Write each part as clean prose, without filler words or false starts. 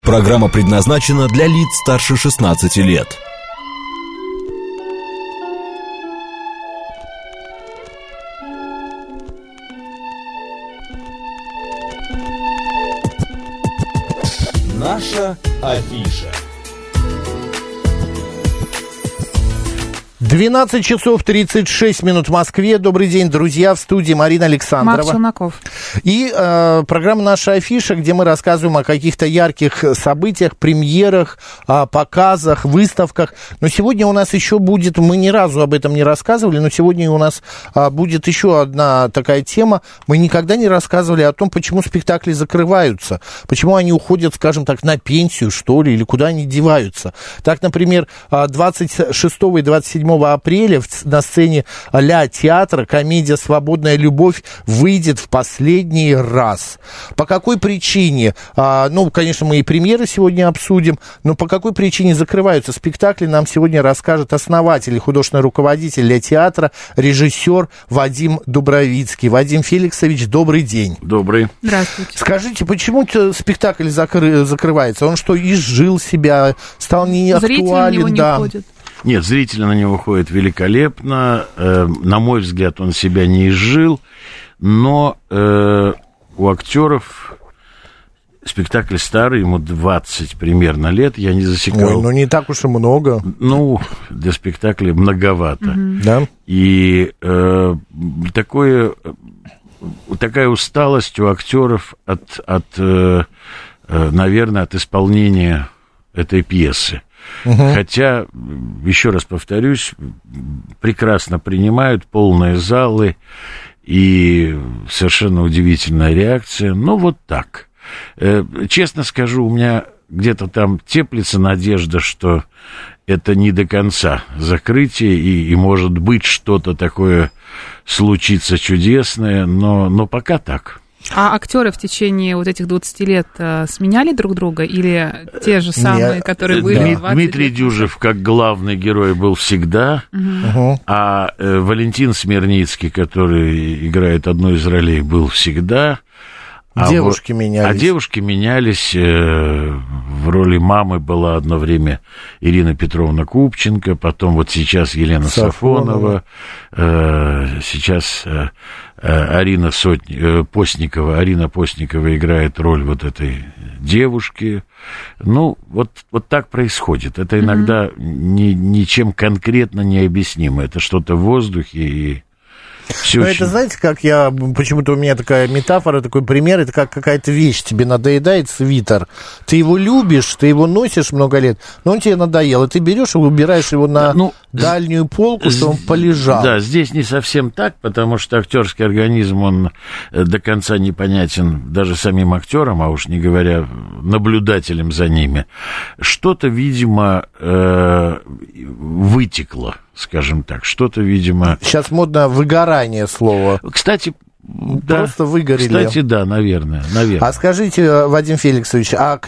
Программа предназначена для лиц старше 16 лет. Наша афиша. 12 часов 36 минут в Москве. Добрый день, друзья. В студии Марина Александрова. Марк Челноков. И программа «Наша афиша», где мы рассказываем о каких-то ярких событиях, премьерах, показах, выставках. Но сегодня у нас еще будет, мы ни разу об этом не рассказывали, но сегодня у нас будет еще одна такая тема. Мы никогда не рассказывали о том, почему спектакли закрываются, почему они уходят, скажем так, на пенсию, что ли, или куда они деваются. Так, например, 26 и 27 апреля на сцене Ля театра комедия «Свободная любовь» выйдет в последний раз. По какой причине? Конечно, мы и премьеры сегодня обсудим, но по какой причине закрываются спектакли, нам сегодня расскажет основатель и художественный руководитель Ля театра, режиссер Вадим Дубровицкий. Вадим Феликсович, добрый день. Добрый. Здравствуйте. Скажите, почему спектакль закрывается? Он что, изжил себя, стал неактуален? Зрители на него не ходят. Нет, зрители на него ходят великолепно. На мой взгляд, он себя не изжил. Но у актеров спектакль старый, ему 20 примерно лет, я не засекал. Ой, не так уж и много. Для спектакля многовато. Mm-hmm. Да? И такая усталость у актеров наверное, от исполнения этой пьесы. Угу. Хотя, еще раз повторюсь, прекрасно принимают полные залы и совершенно удивительная реакция. Вот так. Честно скажу, у меня где-то там теплится надежда, что это не до конца закрытие, и может быть, что-то такое случится чудесное, но пока так. А актеры в течение вот этих 20 лет сменяли друг друга или те же самые, которые были 20 Дмитрий лет? Дюжев как главный герой был всегда, а Валентин Смирницкий, который играет одну из ролей, был всегда. Девушки менялись. А девушки менялись. В роли мамы была одно время Ирина Петровна Купченко, потом вот сейчас Елена Сафонова, сейчас Арина Постникова. Арина Постникова играет роль вот этой девушки. Вот так происходит. Это иногда ничем конкретно не объяснимо. Это что-то в воздухе и... Это, знаете, почему-то у меня такая метафора, такой пример, это как какая-то вещь, тебе надоедает свитер, ты его любишь, ты его носишь много лет, но он тебе надоел, и ты берешь и убираешь его на дальнюю полку, чтобы он полежал. Да, здесь не совсем так, потому что актерский организм, он до конца непонятен даже самим актерам, а уж не говоря наблюдателям за ними. Что-то, видимо, вытекло, скажем так, что-то, видимо... Сейчас модно выгорание слово. Кстати, просто выгорели. Кстати, да, наверное. А скажите, Вадим Феликсович, от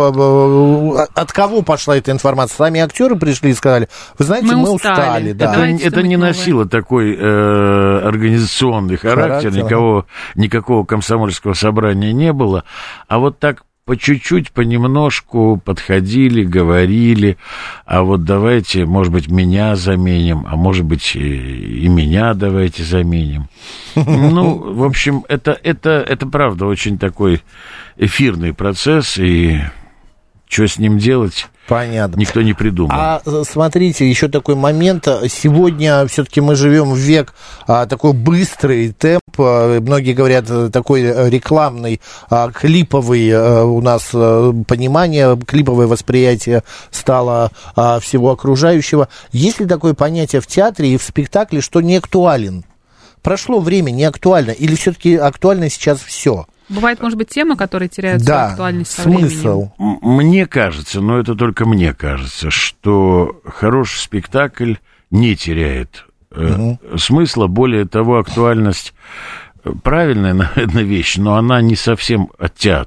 кого пошла эта информация? Сами актеры пришли и сказали, вы знаете, мы устали. Да. Это не носило такой организационный характер, никакого комсомольского собрания не было, а вот так по чуть-чуть, понемножку подходили, говорили, а вот давайте, может быть, меня заменим, а может быть, и меня давайте заменим. В общем, это правда очень такой эфирный процесс, и что с ним делать, понятно, никто не придумал. А смотрите, еще такой момент. Сегодня все-таки мы живем в век такой быстрый темп. Многие говорят, такой рекламный, клиповый у нас понимание, клиповое восприятие стало всего окружающего. Есть ли такое понятие в театре и в спектакле, что не актуален? Прошло время, не актуально, или все-таки актуально сейчас все? Бывает, может быть, темы, которые теряют свою актуальность со временем. Смысл. Мне кажется, но это только мне кажется, что хороший спектакль не теряет смысла. Более того, актуальность правильная, наверное, вещь, но она не совсем от театра.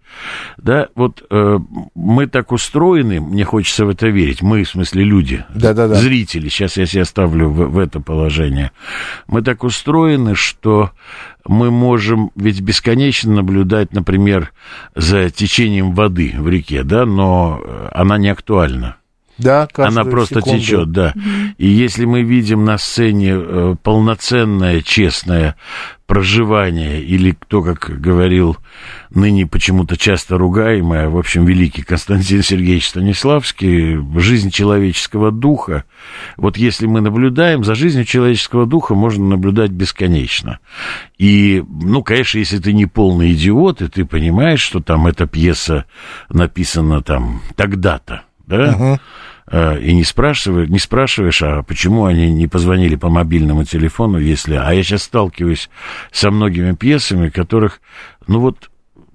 Да, вот мы так устроены, мне хочется в это верить, мы, в смысле, люди, зрители, сейчас я себя ставлю в это положение, мы так устроены, что мы можем ведь бесконечно наблюдать, например, за течением воды в реке, да, но она не актуальна. Да, она просто секунду течет, да. И если мы видим на сцене полноценное, честное проживание, или кто, как говорил ныне почему-то часто ругаемый, в общем, великий Константин Сергеевич Станиславский, жизнь человеческого духа, вот если мы наблюдаем, за жизнью человеческого духа можно наблюдать бесконечно. И, ну, конечно, если ты не полный идиот, и ты понимаешь, что там эта пьеса написана там тогда-то, да, и не спрашиваешь, а почему они не позвонили по мобильному телефону, если... А я сейчас сталкиваюсь со многими пьесами, которых, ну вот,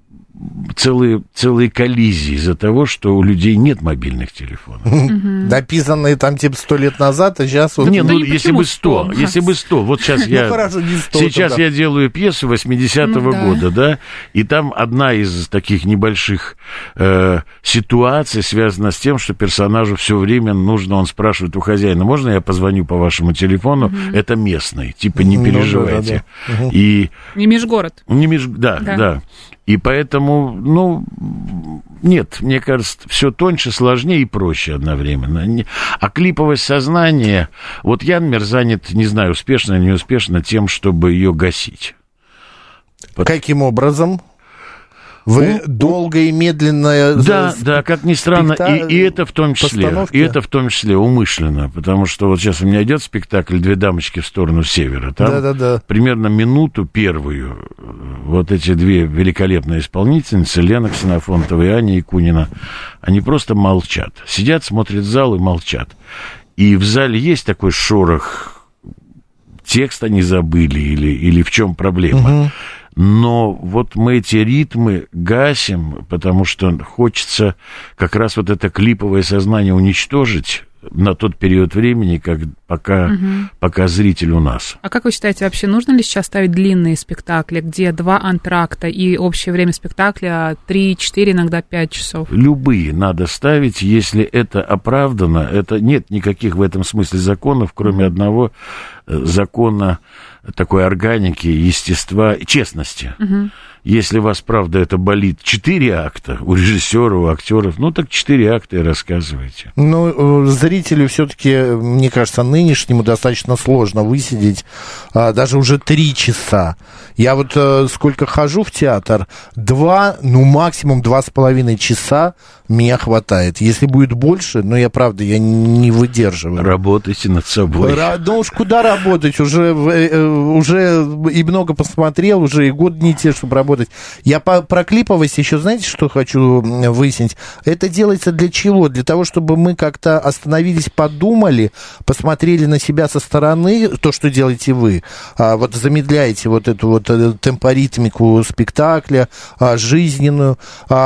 целые коллизии из-за того, что у людей нет мобильных телефонов. Написанные там типа 100 лет назад, а сейчас... Не, ну, если бы 100, вот сейчас я... Сейчас я делаю пьесу 80-го года, да, и там одна из таких небольших ситуаций связана с тем, что персонажу все время нужно, он спрашивает у хозяина, можно я позвоню по вашему телефону? Это местный, типа не переживайте. И... Не межгород. Да. И поэтому, ну, нет, мне кажется, все тоньше, сложнее и проще одновременно. А клиповость сознания, вот я, например, занят, не знаю, успешно или неуспешно, тем, чтобы ее гасить. Каким образом? Вы долго и медленно... Да, как ни странно, и это в том числе, умышленно, потому что вот сейчас у меня идет спектакль «Две дамочки в сторону севера», там примерно минуту первую вот эти две великолепные исполнительницы, Лена Ксенофонтова и Аня Якунина, они просто молчат, сидят, смотрят в зал и молчат. И в зале есть такой шорох, текст они забыли или в чем проблема. Но вот мы эти ритмы гасим, потому что хочется как раз вот это клиповое сознание уничтожить на тот период времени, пока зритель у нас. А как вы считаете, вообще нужно ли сейчас ставить длинные спектакли, где 2 антракта и общее время спектакля 3, 4, иногда 5 часов? Любые надо ставить, если это оправдано. Это нет никаких в этом смысле законов, кроме одного закона такой органики, естества, честности. Если вас, правда, это болит 4 акта у режиссера, у актеров, ну так 4 акта и рассказывайте. Ну, зрителю все-таки, мне кажется, нынешнему достаточно сложно высидеть даже уже 3 часа. Я вот сколько хожу в театр, 2, ну максимум 2,5 часа меня хватает. Если будет больше, ну я правда, я не выдерживаю. Работайте над собой. Ну уж куда работать, уже и много посмотрел, уже и год не те, чтобы работать. Я про клиповость еще, знаете, что хочу выяснить? Это делается для чего? Для того, чтобы мы как-то остановились, подумали, посмотрели на себя со стороны, то, что делаете вы, вот замедляете вот эту вот темпоритмику спектакля, жизненный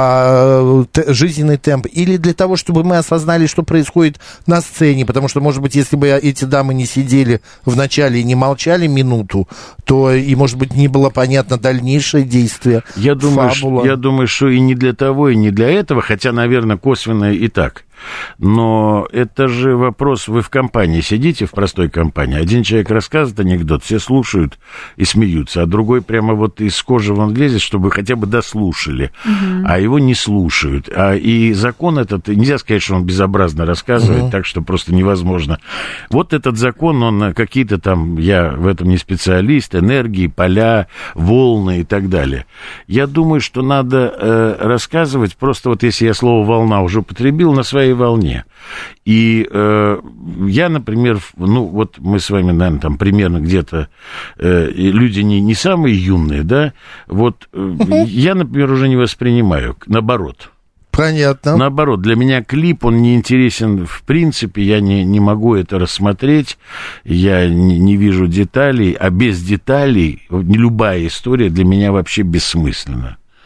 темп, или для того, чтобы мы осознали, что происходит на сцене, потому что, может быть, если бы эти дамы не сидели в начале и не молчали минуту, то и, может быть, не было понятно дальнейшее действие. Я думаю, что и не для того, и не для этого, хотя, наверное, косвенно и так. Но это же вопрос, вы в компании сидите, в простой компании, один человек рассказывает анекдот, все слушают и смеются, а другой прямо вот из кожи вон лезет, чтобы хотя бы дослушали, а его не слушают. И закон этот, нельзя сказать, что он безобразно рассказывает, так что просто невозможно. Вот этот закон, он какие-то там, я в этом не специалист, энергии, поля, волны и так далее. Я думаю, что надо рассказывать, просто вот если я слово «волна» уже употребил, на своей волне. И я, например, ну, вот мы с вами, наверное, там примерно где-то люди не самые юные, да, вот я, например, уже не воспринимаю, наоборот. Понятно. Наоборот, для меня клип, он не интересен в принципе, я не могу это рассмотреть, я не вижу деталей, а без деталей любая история для меня вообще бессмысленна.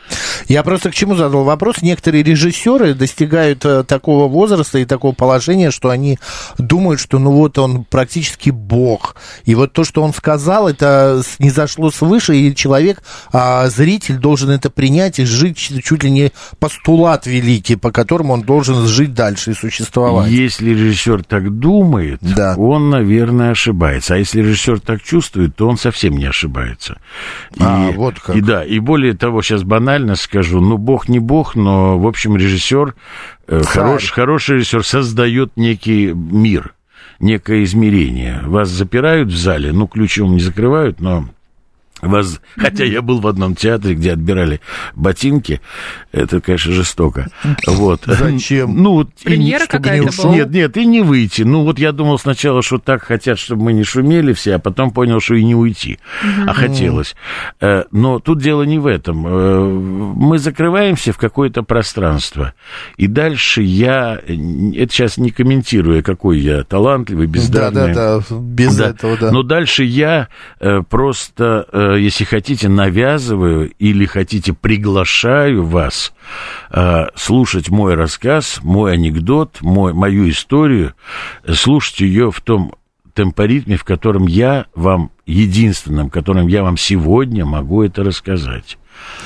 Я просто к чему задал вопрос. Некоторые режиссеры достигают такого возраста и такого положения, что они думают, что ну вот он практически бог. И вот то, что он сказал, это снизошло свыше, и человек, зритель должен это принять и жить чуть ли не постулат великий, по которому он должен жить дальше и существовать. Если режиссер так думает, да, он, наверное, ошибается. А если режиссер так чувствует, то он совсем не ошибается. Вот как. И более того, сейчас банально скажу, ну, бог не бог, но, в общем, режиссер, хороший режиссер создает некий мир, некое измерение. Вас запирают в зале, ну, ключом не закрывают, но вас... Хотя я был в одном театре, где отбирали ботинки, это, конечно, жестоко. Вот. Зачем? Ну, премьера какая-то была? Нет, и не выйти. Ну, вот я думал сначала, что так хотят, чтобы мы не шумели все, а потом понял, что и не уйти. А хотелось. Но тут дело не в этом. Мы закрываемся в какое-то пространство. И дальше я... Это сейчас не комментируя, какой я талантливый, бездарный. Да, без этого, да. Но дальше я просто... если хотите, навязываю или хотите, приглашаю вас слушать мой рассказ, мой анекдот, мою историю, слушать ее в том темпоритме, в котором я вам, единственном, которым я вам сегодня могу это рассказать.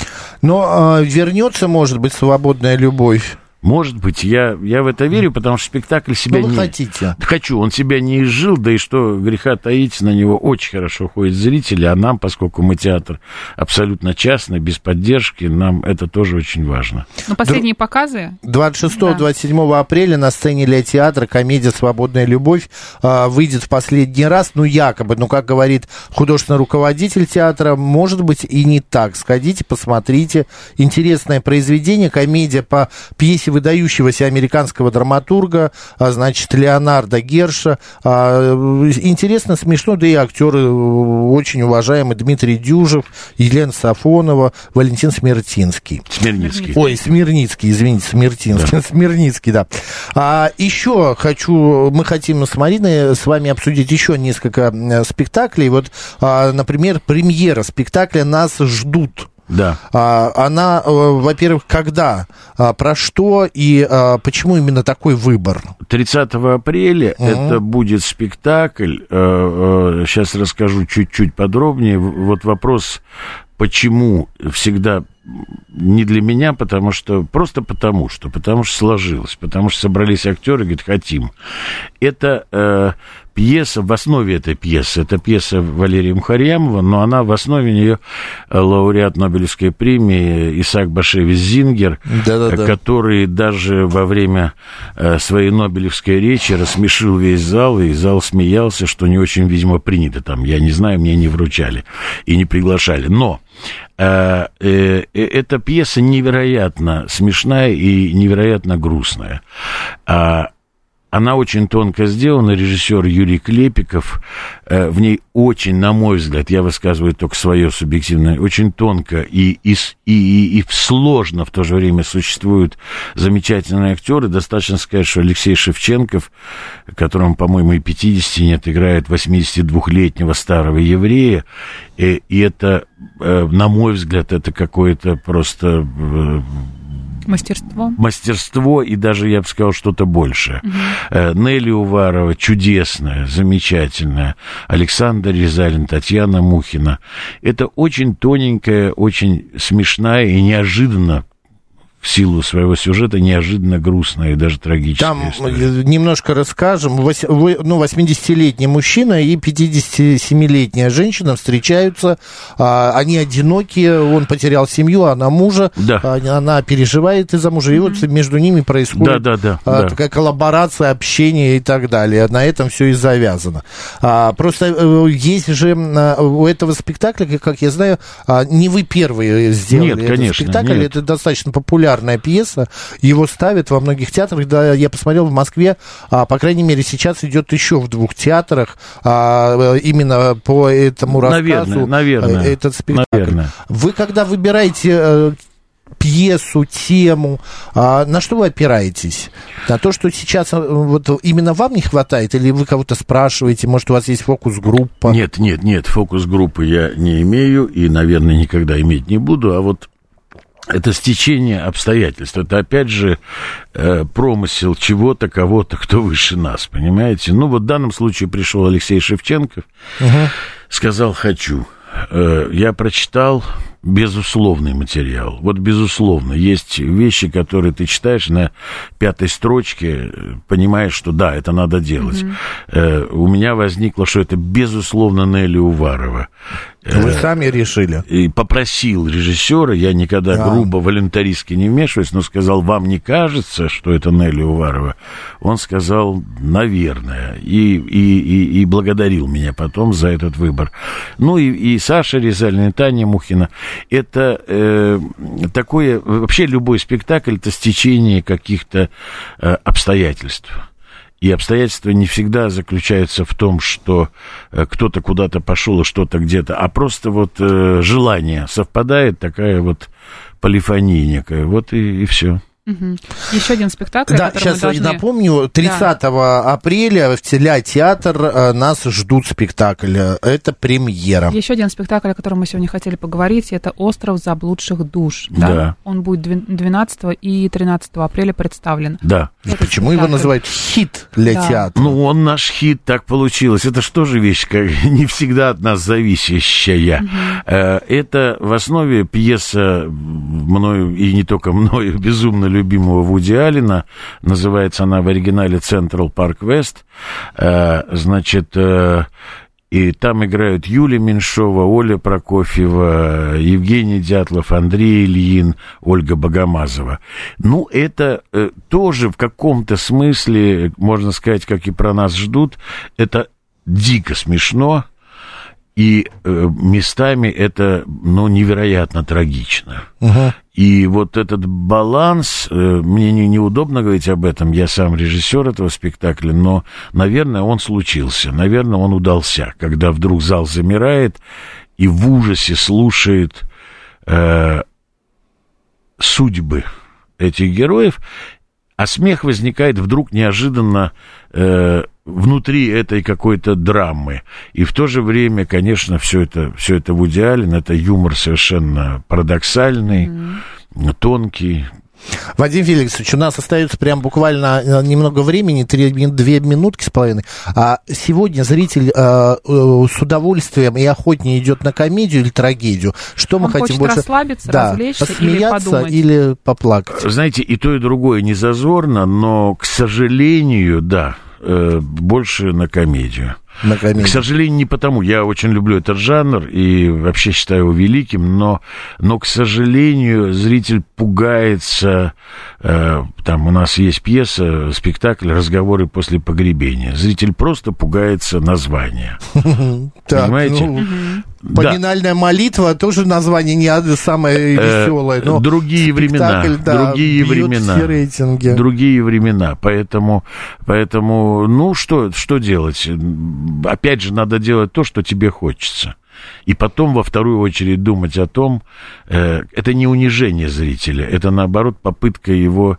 Но вернется, может быть, свободная любовь. Может быть, я в это верю, потому что спектакль себя вы не... хотите. Хочу, он себя не изжил, да и что греха таить, на него очень хорошо ходят зрители, а нам, поскольку мы театр абсолютно частный, без поддержки, нам это тоже очень важно. Но последние показы... 26-27 апреля на сцене Ля Театра комедия «Свободная любовь» выйдет в последний раз, ну, якобы, ну, как говорит художественный руководитель театра, может быть и не так. Сходите, посмотрите. Интересное произведение, комедия по пьесе выдающегося американского драматурга, значит, Леонарда Герша. Интересно, смешно, да и актеры очень уважаемые: Дмитрий Дюжев, Елена Сафонова, Валентин Смирницкий. Смирницкий, извините, Смиртинский. Да. Смирницкий, да. Еще мы хотим с Мариной с вами обсудить еще несколько спектаклей. Вот, например, премьера спектакля «Нас ждут». Да. Она, во-первых, когда, про что и почему именно такой выбор? 30 апреля это будет спектакль. Сейчас расскажу чуть-чуть подробнее. Вот вопрос, почему всегда не для меня, потому что сложилось, потому что собрались актеры, говорят, хотим. Это пьеса, в основе этой пьесы, это пьеса Валерия Мухарьямова, но она в основе нее лауреат Нобелевской премии Исаак Башевич Зингер, который даже во время своей Нобелевской речи рассмешил весь зал, и зал смеялся, что не очень, видимо, принято там, я не знаю, мне не вручали и не приглашали, но эта пьеса невероятно смешная и невероятно грустная. Она очень тонко сделана, режиссер Юрий Клепиков, в ней очень, на мой взгляд, я высказываю только свое субъективное, очень тонко и сложно в то же время существуют замечательные актеры. Достаточно сказать, что Алексей Шевченков, которому, по-моему, и 50 нет, играет 82-летнего старого еврея, и это, на мой взгляд, это какое-то просто... Мастерство, и даже, я бы сказал, что-то большее. Нелли Уварова чудесная, замечательная. Александр Резалин, Татьяна Мухина. Это очень тоненькая, очень смешная и неожиданно, в силу своего сюжета, неожиданно грустная и даже трагическая там история. Немножко расскажем. 80-летний мужчина и 57-летняя женщина встречаются. Они одинокие, он потерял семью, она мужа. Да. Она переживает из-за мужа. И вот между ними происходит такая коллаборация, общение и так далее. На этом все и завязано. Просто есть же у этого спектакля, как я знаю, не вы первые сделали этот спектакль. Это достаточно популярная пьеса, его ставят во многих театрах, да, я посмотрел в Москве, по крайней мере, сейчас идет еще в 2 театрах, именно по этому рассказу. Наверное. Этот спектакль. Наверное. Вы когда выбираете пьесу, тему, на что вы опираетесь? На то, что сейчас вот именно вам не хватает, или вы кого-то спрашиваете, может, у вас есть фокус-группа? Нет, фокус-группы я не имею и, наверное, никогда иметь не буду, а вот Это стечение обстоятельств. Это, опять же, промысел чего-то, кого-то, кто выше нас, понимаете? Ну, вот в данном случае пришел Алексей Шевченков, сказал «хочу». Я прочитал безусловный материал. Вот, безусловно, есть вещи, которые ты читаешь на 5-й строчке, понимаешь, что да, это надо делать. У меня возникло, что это, безусловно, Нелли Уварова. Вы сами решили? И попросил режиссера, я никогда грубо, волюнтаристски не вмешиваюсь, но сказал, вам не кажется, что это Нелли Уварова? Он сказал, наверное, и благодарил меня потом за этот выбор. Ну и Саша Резалина, и Таня Мухина. Это такое, вообще любой спектакль, это стечение каких-то обстоятельств. И обстоятельства не всегда заключаются в том, что кто-то куда-то пошел и что-то где-то, а просто вот желание совпадает, такая вот полифония некая, вот и все. Еще один спектакль, да, который сейчас мы должны... напомню, 30 апреля в Театр нас ждут спектакль. Это премьера. Еще один спектакль, о котором мы сегодня хотели поговорить, это «Остров заблудших душ». Да. Он будет 12 и 13 апреля представлен. Да. Почему его называют хит для театра? Ну, он наш хит, так получилось. Это что же вещь, как не всегда от нас зависящая. Это в основе пьеса мною, и не только мною, безумно любимого Вуди Аллена. Называется она в оригинале «Централ Парк Вест». Значит, и там играют Юлия Меньшова, Оля Прокофьева, Евгений Дятлов, Андрей Ильин, Ольга Богомазова. Ну, это тоже в каком-то смысле, можно сказать, как и про нас ждут, это дико смешно. И местами это, ну, невероятно трагично. И вот этот баланс, мне неудобно говорить об этом, я сам режиссер этого спектакля, но, наверное, он случился, наверное, он удался, когда вдруг зал замирает и в ужасе слушает судьбы этих героев, а смех возникает вдруг неожиданно внутри этой какой-то драмы. И в то же время, конечно, все это Вуди Аллен, это юмор совершенно парадоксальный, тонкий. Вадим Феликсович, у нас остается прям буквально немного времени, 2 минутки с половиной. А сегодня зритель с удовольствием и охотнее идет на комедию или трагедию? Что мы хотим больше? Расслабиться, развлечься посмеяться или подумать? Или поплакать? Знаете, и то, и другое не зазорно, но, к сожалению, да, больше на комедию. К сожалению, не потому. Я очень люблю этот жанр и вообще считаю его великим, но к сожалению, зритель пугается. Там у нас есть пьеса, спектакль «Разговоры после погребения». Зритель просто пугается названия. Понимаете? Поминальная молитва, тоже название не самое веселое. Другие времена. Другие времена. Другие времена. Поэтому, ну, что делать? Опять же, надо делать то, что тебе хочется. И потом, во вторую очередь, думать о том, это не унижение зрителя, это, наоборот, попытка его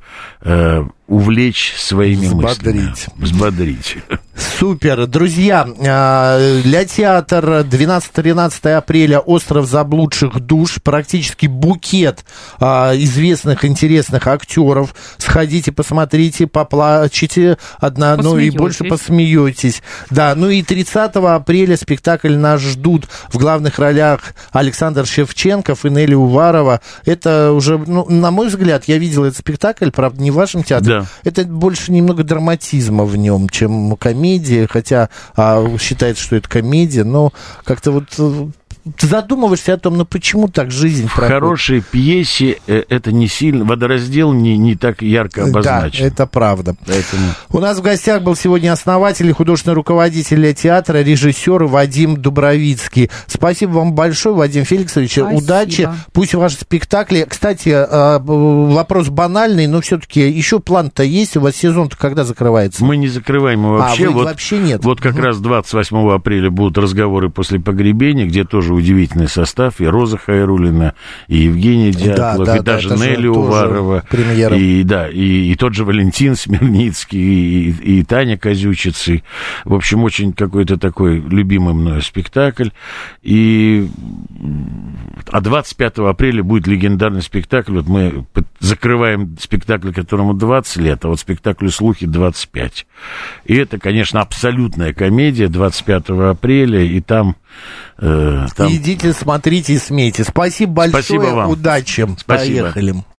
увлечь своими мыслями. Взбодрить. Супер. Друзья, для театра 12-13 апреля «Остров заблудших душ». Практически букет известных, интересных актеров. Сходите, посмотрите, поплачете, ну и больше посмеетесь. Да, ну и 30 апреля спектакль нас ждут. В главных ролях Александр Шевченков и Нелли Уварова. Это уже, ну, на мой взгляд, я видел этот спектакль, правда, не в вашем театре. Да. Это больше немного драматизма в нем, чем комедия, хотя считается, что это комедия, но как-то вот ты задумываешься о том, ну почему так жизнь проходит. В хорошей пьесе это не сильно, водораздел не так ярко обозначен. Да, это правда. Поэтому... У нас в гостях был сегодня основатель и художественный руководитель театра, режиссер Вадим Дубровицкий. Спасибо вам большое, Вадим Феликсович. Спасибо. Удачи. Пусть ваши спектакли... Кстати, вопрос банальный, но все-таки еще план-то есть. У вас сезон-то когда закрывается? Мы не закрываем его вообще. Вообще нет. Вот как раз 28 апреля будут разговоры после погребения, где тоже тоже удивительный состав, и Роза Хайруллина, и Евгений Дятлов, и даже Нелли Уварова, и тот же Валентин Смирницкий, и Таня Козючицы. В общем, очень какой-то такой любимый мною спектакль. А 25 апреля будет легендарный спектакль. Вот мы закрываем спектакль, которому 20 лет, а вот спектаклю «Слухи» 25. И это, конечно, абсолютная комедия 25 апреля, и там... Идите, смотрите и смейте. Спасибо большое. Спасибо вам. Удачи. Спасибо. Поехали.